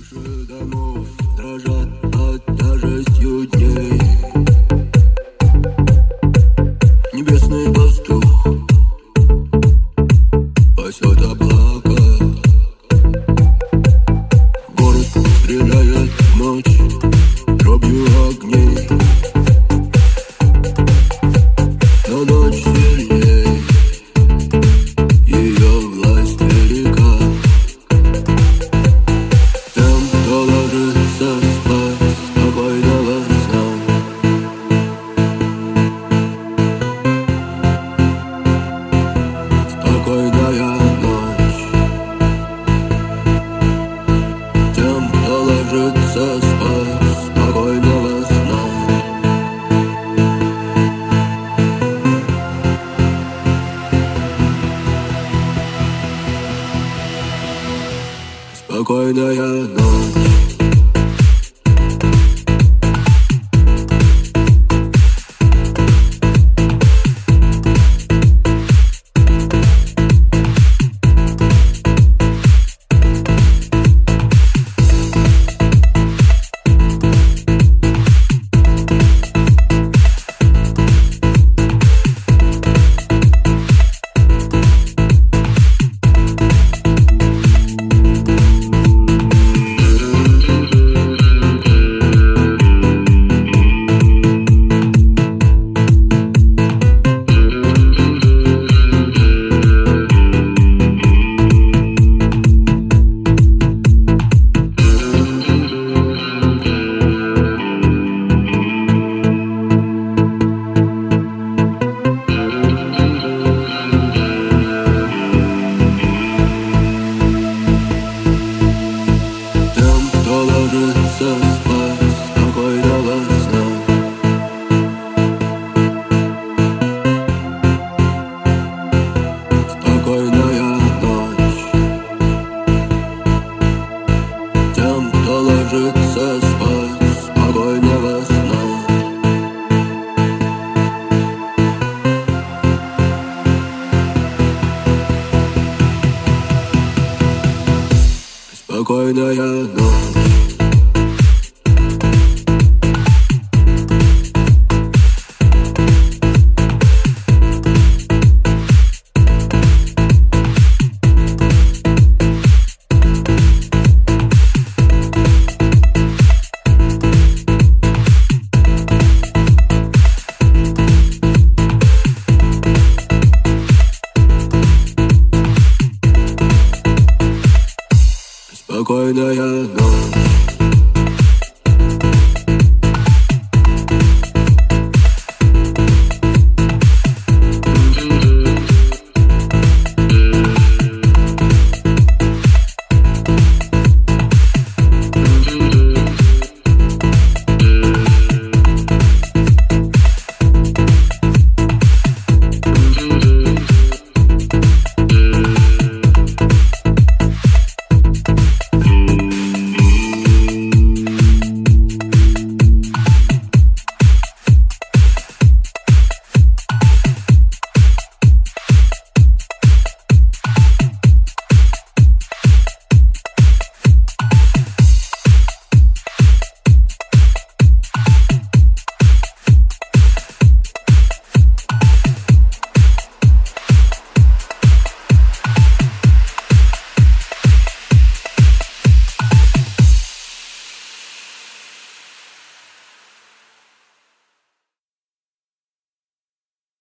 Крыши домов дрожат под тяжестью дней. Небесный пастух пасет облака. Город стреляет в ночь дробью огней. Но ночь сильней, ее власть велика. Тем, кто ложится спать спокойного сна. Спокойная ночь. Тем, кто ложится спать спокойного сна. Спокойная ночь. Ложится спать спокойного сна. Спокойная ночь. Тем, кто ложится спать спокойного сна. Спокойная ночь. Спокойная ночь.